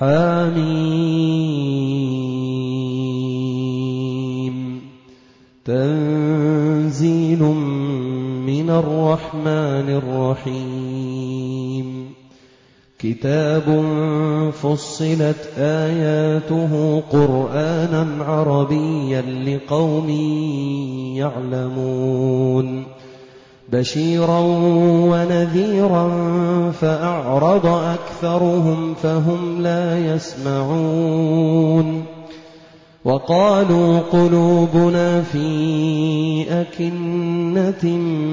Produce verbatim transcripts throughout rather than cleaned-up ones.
حميم تنزيل من الرحمن الرحيم كتاب فصلت آياته قرآنا عربيا لقوم يعلمون بشيرا ونذيرا فأعرض أكثرهم فهم لا يسمعون وقالوا قلوبنا في أكنة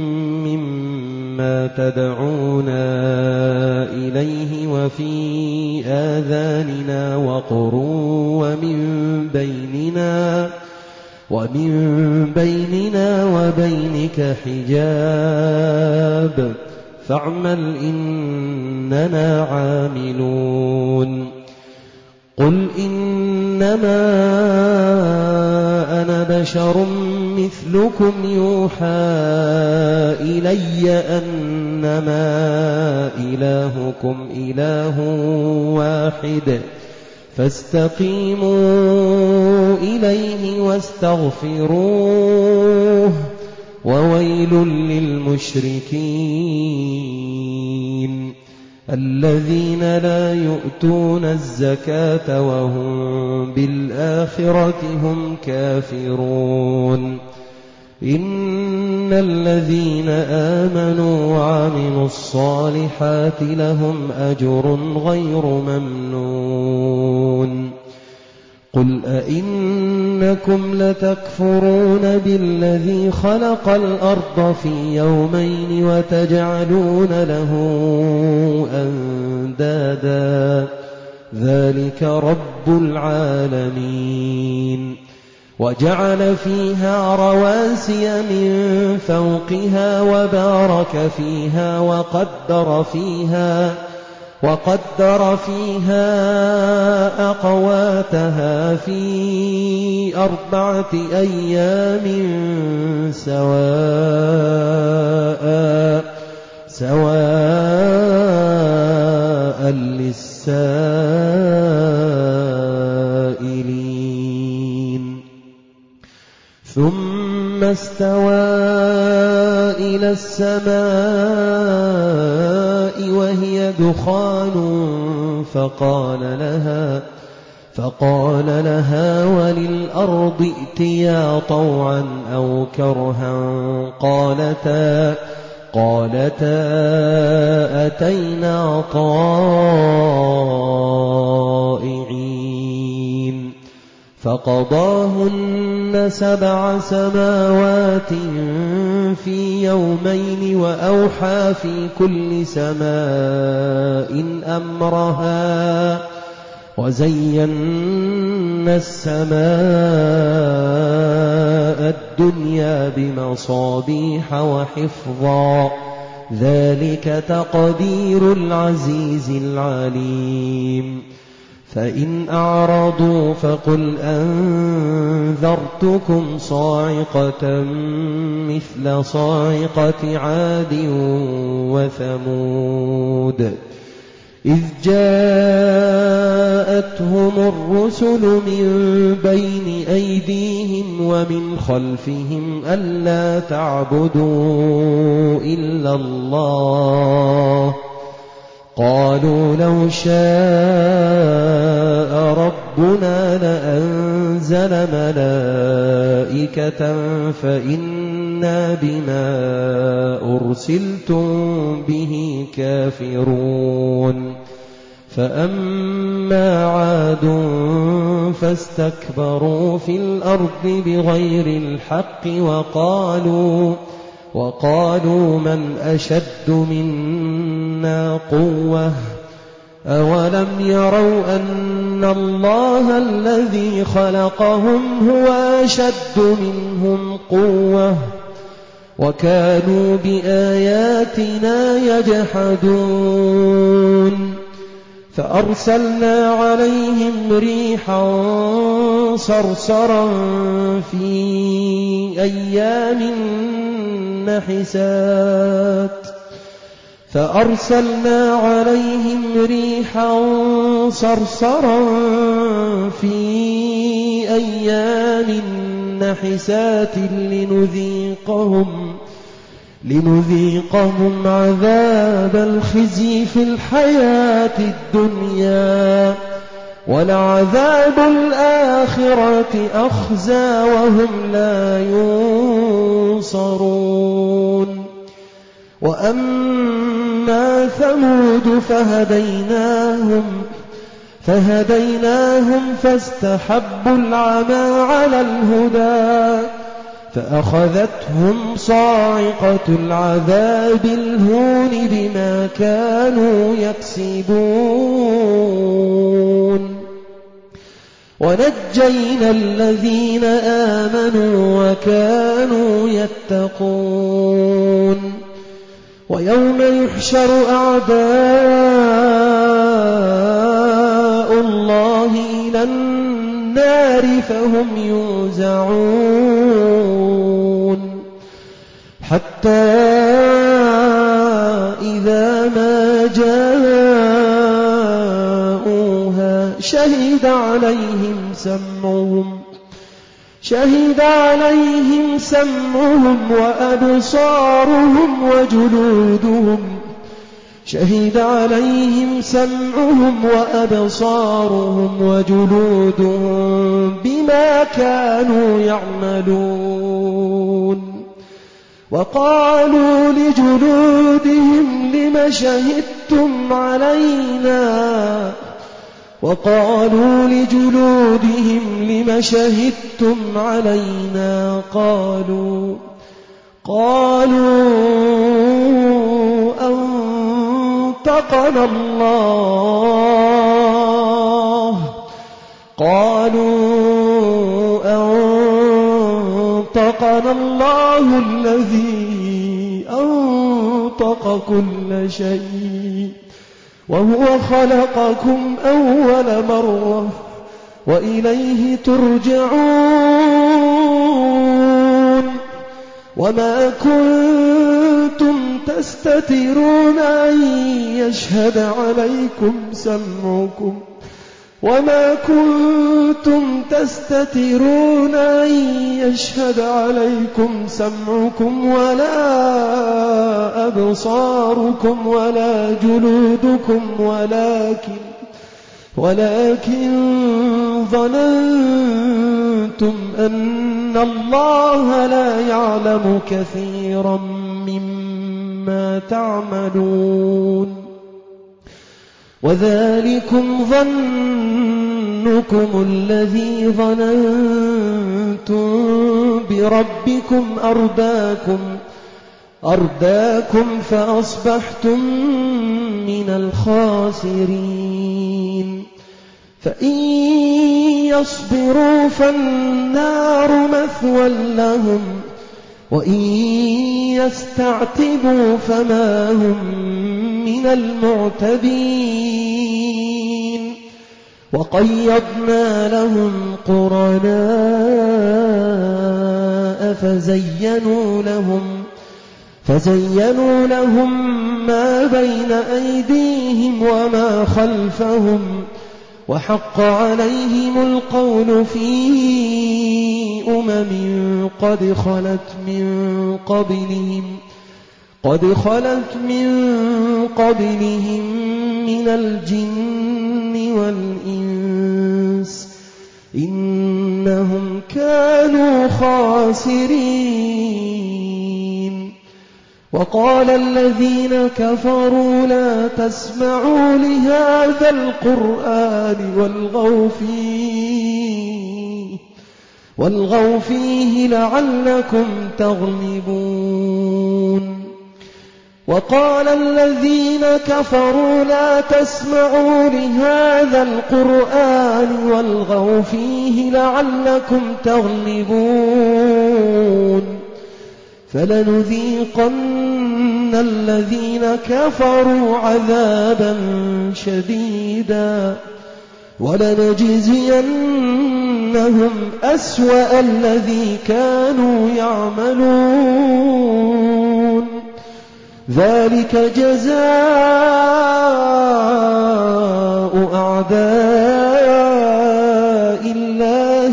مما تدعونا إليه وفي آذاننا وقر ومن بيننا ومن بيننا وبينك حجاب فاعمل إننا عاملون قل إنما أنا بشر مثلكم يوحى إلي أنما إلهكم إله واحد فاستقيموا إليه واستغفروه وويل للمشركين الذين لا يؤتون الزكاة وهم بالآخرة هم كافرون إن الذين آمنوا وعملوا الصالحات لهم أجر غير ممنون قل أئنكم لتكفرون بالذي خلق الأرض في يومين وتجعلون له أندادا ذلك رب العالمين وجعل فيها رواسي من فوقها وبارك فيها وقدر فيها وقدر فيها أقواتها في أربعة أيام سواء سواء للسائلين ثم استوى إلى السماء وهي دخان فقال لها فقال لها وللأرض ائتيا طوعا أو كرها قالتا قالتا أتينا طائعين فقضاهن سبع سماوات في يومين وأوحى في كل سماء أمرها وزينا السماء الدنيا بمصابيح وحفظا ذلك تقدير العزيز العليم فإن أعرضوا فقل أنذرتكم صاعقة مثل صاعقة عاد وثمود إذ جاءتهم الرسل من بين أيديهم ومن خلفهم ألا تعبدوا إلا الله قالوا لو شاء ربنا لأنزل ملائكة فإنا بما أرسلتم به كافرون فأما عاد فاستكبروا في الأرض بغير الحق وقالوا وقالوا من أشد منا قوة أولم يروا أن الله الذي خلقهم هو أشد منهم قوة وكانوا بآياتنا يجحدون فأرسلنا عليهم ريحا صرصرا في أيام نحسات فأرسلنا عليهم ريحا صرصرا في أيام نحسات لنذيقهم لنذيقهم عذاب الخزي في الحياة الدنيا ولعذاب الآخرة أخزى وهم لا ينصرون وأما ثمود فهديناهم فهديناهم فاستحبوا العمى على الهدى فأخذتهم صاعقة العذاب الهون بما كانوا يكسبون ونجينا الذين آمنوا وكانوا يتقون ويوم يحشر أعداء الله إلى النار فهم يوزعون حتى إذا ما جاءوها شهد عليهم سمعهم شهد عليهم سمعهم وأبصارهم وجلودهم شهد عليهم سمعهم وأبصارهم وجلودهم بما كانوا يعملون وقالوا لجلودهم لم شهدتم علينا وقالوا لجلودهم لم شهدتم علينا قالوا قالوا أنطقنا الله قالوا أنطقنا الله الذي أنطق كل شيء وهو خلقكم أول مرة وإليه ترجعون وما كنتم تستترون أن يشهد عليكم سمعكم وما كنتم تستترون أن يشهد عليكم سمعكم ولا أبصاركم ولا جلودكم ولكن ولكن ظننتم أن الله لا يعلم كثيرا مما تعملون وذلكم ظنكم الذي ظننتم بربكم أرداكم أرداكم فأصبحتم من الخاسرين فإن يصبروا فالنار مثوى لهم وإن يستعتبوا فما هم من المعتبين وقيضنا لهم قرناء فزينوا لهم فزينوا لهم ما بين أيديهم وما خلفهم وحق عليهم القول في أمم قد خلت من قبلهم قد خلت من قبلهم من الجن والإنس إنهم كانوا خاسرين وقال الذين كفروا لا تسمعوا لهذا القرآن والغوا فيه والغوا فيه لعلكم تغلبون وقال الذين كفروا لا تسمعوا لهذا القرآن والغوا فيه لعلكم تغلبون فلنذيقن الذين كفروا عذابا شديدا ولنجزينهم أسوأ الذي كانوا يعملون ذلك جزاء أعداء الله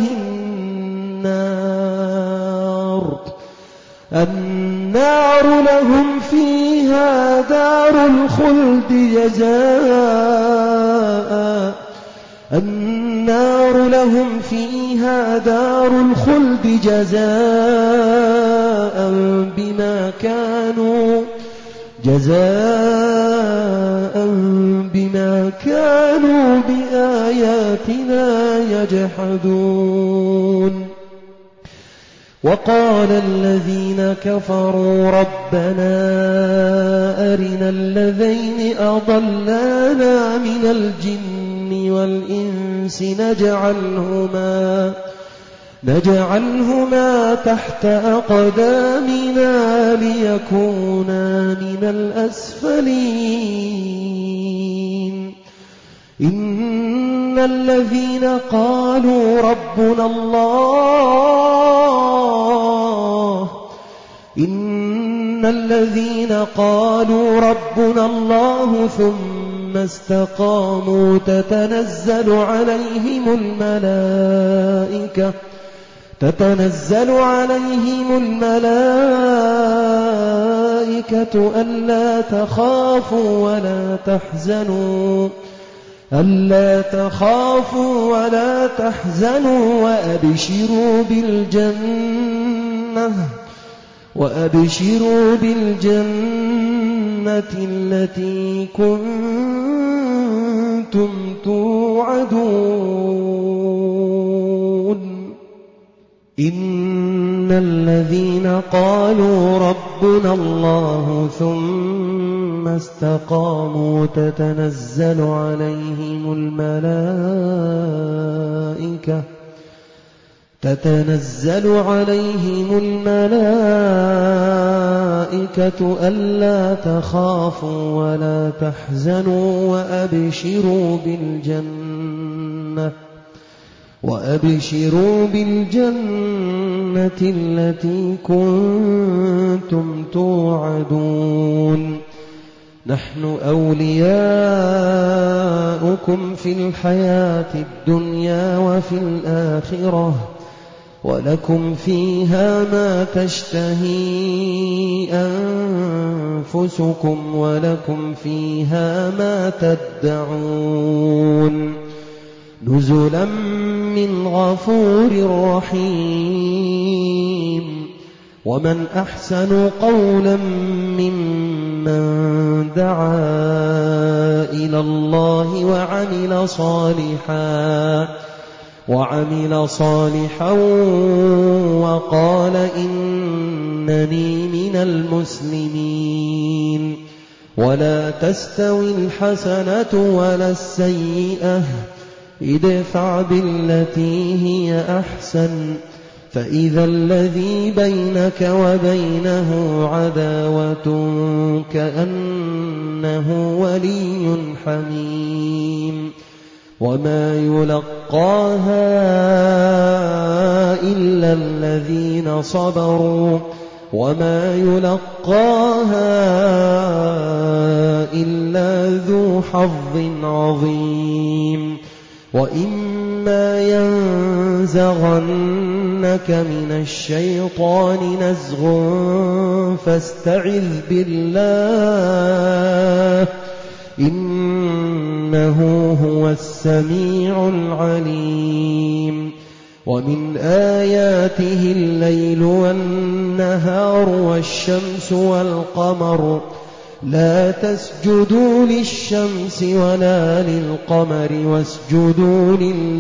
النار النار لهم فيها دار الخلد جزاء النار لهم فيها دار الخلد جزاء بما كانوا جزاء بما كانوا بآياتنا يجحدون وقال الذين كفروا ربنا أرنا الذين أضلانا من الجن والإنس نجعلهما نجعلهما تحت أقدامنا ليكونا من الأسفلين إن الذين قالوا ربنا الله إن الذين قالوا ربنا الله ثم استقاموا تتنزل عليهم الملائكة تتنزل عليهم الملائكة ألا تخافوا ولا تحزنوا ألا تخافوا ولا تحزنوا وأبشروا بالجنة وأبشروا بالجنة التي كنتم توعدون إن الذين قالوا ربنا الله ثم استقاموا تتنزل عليهم الملائكة تتنزل عليهم الملائكة ألا تخافوا ولا تحزنوا وأبشروا بالجنة وأبشروا بالجنة التي كنتم توعدون نحن أولياؤكم في الحياة الدنيا وفي الآخرة ولكم فيها ما تشتهي أنفسكم ولكم فيها ما تدعون نزلا من غفور رحيم ومن أحسن قولا ممن دعا إلى الله وعمل صالحا وعمل صالحا وقال إنني من المسلمين ولا تستوي الحسنة ولا السيئة ادفع بالتي هي أحسن فإذا الذي بينك وبينه عداوة كأنه ولي حميم وما يلقاها إلا الذين صبروا وما يلقاها إلا ذو حظ عظيم وإما ينزغنك من الشيطان نزغ فاستعذ بالله إنه هو السميع العليم ومن آياته الليل والنهار والشمس والقمر لا تسجدوا للشمس ولا للقمر واسجدوا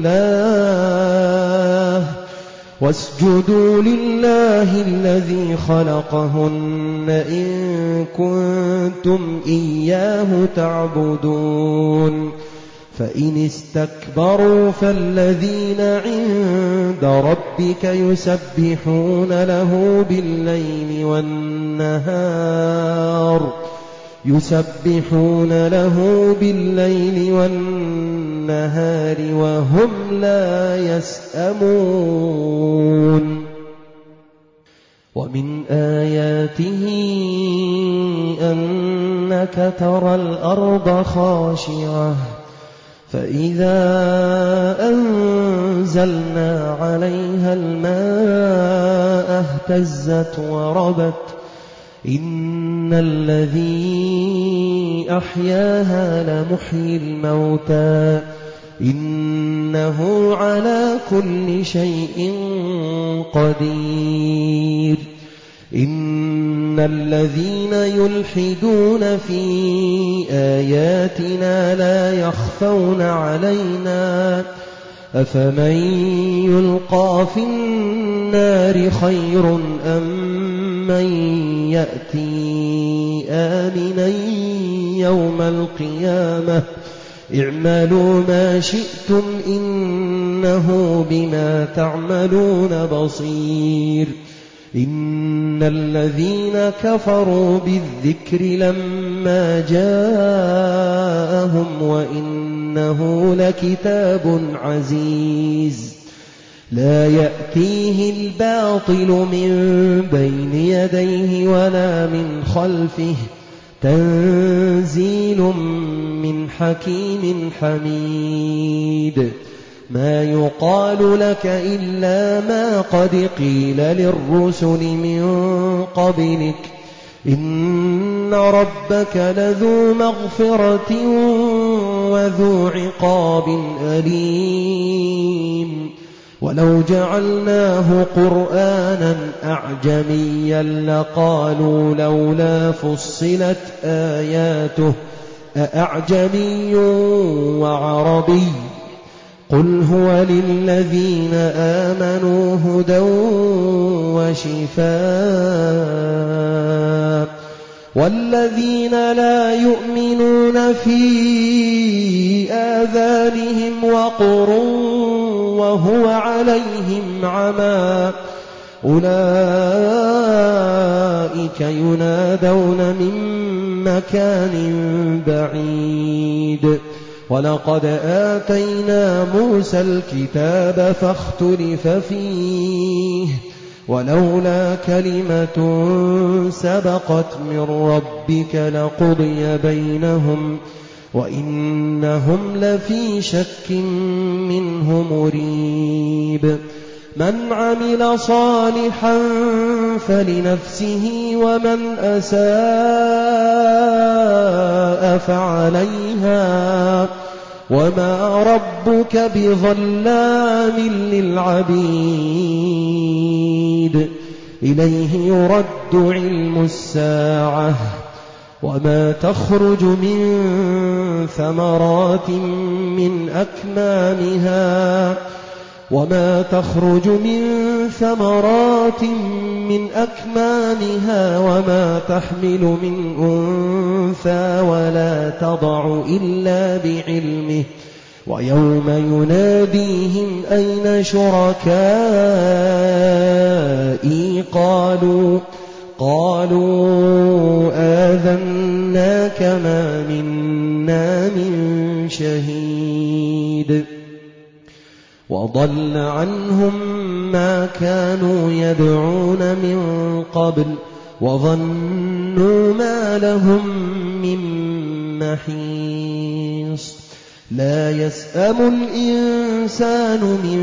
لله واسجدوا لله الذي خلقهن إن كنتم إياه تعبدون فإن استكبروا فالذين عند ربك يسبحون له بالليل والنهار يسبحون له بالليل والنهار وهم لا يسأمون ومن آياته أنك ترى الأرض خاشعة فإذا أنزلنا عليها الماء اهتزت وربت إن الذي أحياها لمحيي الموتى إنه على كل شيء قدير إن الذين يلحدون في آياتنا لا يخفون علينا أفمن يلقى في النار خير أم من يأتي آمنا يوم القيامة اعملوا ما شئتم إنه بما تعملون بصير إن الذين كفروا بالذكر لما جاءهم وإنه لكتاب عزيز لا يأتيه الباطل من بين يديه ولا من خلفه تنزيل من حكيم حميد ما يقال لك إلا ما قد قيل للرسل من قبلك إن ربك لذو مغفرة وذو عقاب أليم ولو جعلناه قرآنا أعجميا لقالوا لولا فصلت آياته أأعجمي وعربي قل هو للذين آمنوا هدى وشفاء والذين لا يؤمنون في آذانهم وقر وهو عليهم عمى أولئك ينادون من مكان بعيد ولقد آتينا موسى الكتاب فاختلف فيه ولولا كلمة سبقت من ربك لقضي بينهم وإنهم لفي شك منه مريب من عمل صالحا فلنفسه ومن أساء فعليها وما ربك بظلام للعبيد إليه يرد علم الساعة وما تخرج من ثمرات من أكمامها وما تخرج من ثمرات من أكمامها وما تحمل من أنثى ولا تضع إلا بعلمه ويوم يناديهم أين شركائي قالوا قالوا آذناك ما منا من شهيد وضل عنهم ما كانوا يدعون من قبل وظنوا ما لهم من محيص لا يسأم الإنسان من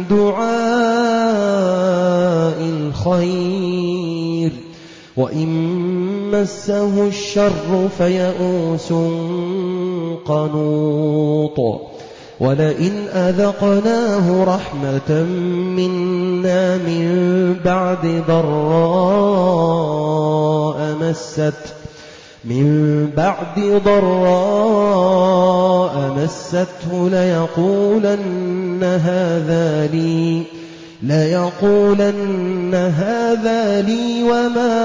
دعاء الخير وإن مسه الشر فيئوس قنوط ولئن أذقناه رحمة منا من بعد ضراء مست من بعد ضراء مسته ليقولن هذا لي ليقولن هذا لي وما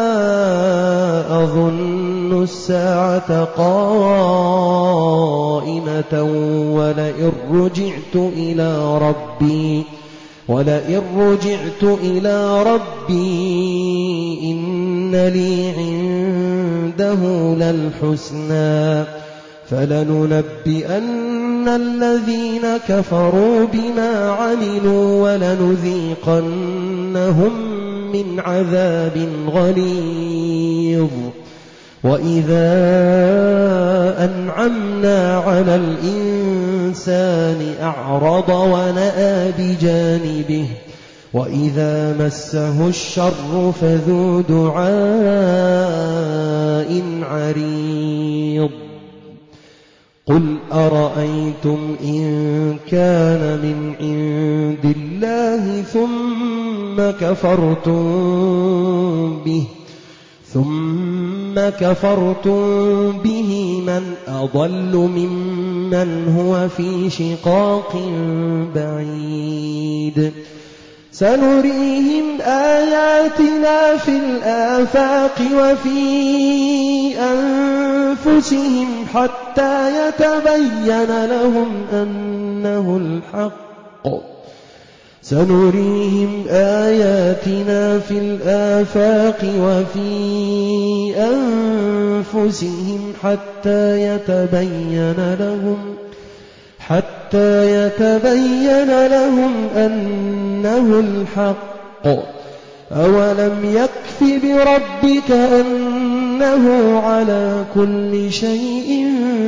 أظن الساعة قائمة ولئن رجعت إلى ربي ولئن رجعت إلى ربي إن لي عنده للحسنى فلننبئن الذين كفروا بما عملوا ولنذيقنهم من من عذاب غليظ. وإذا أنعمنا على الإنسان أعرض ونأى بجانبه وإذا مسه الشر فذو دعاء عريض. قل أرأيتم إن كان من عند الله ثم كفرتم به ثم كفرتم به من أضل ممن هو في شقاق بعيد. سنريهم آياتنا في الآفاق وفي أنفسهم حتى يتبين لهم أنه الحق سنريهم آياتنا في الآفاق وفي أنفسهم حتى يتبين لهم حتى يتبين لهم أنه الحق. أولم يكف بربك أنه على كل شيء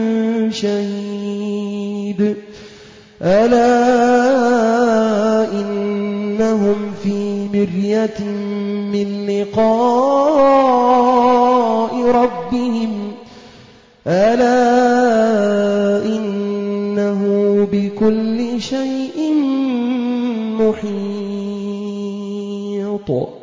شهيد. ألا إنهم في مرية من لقاء ربهم ألا إنه بكل شيء محيط.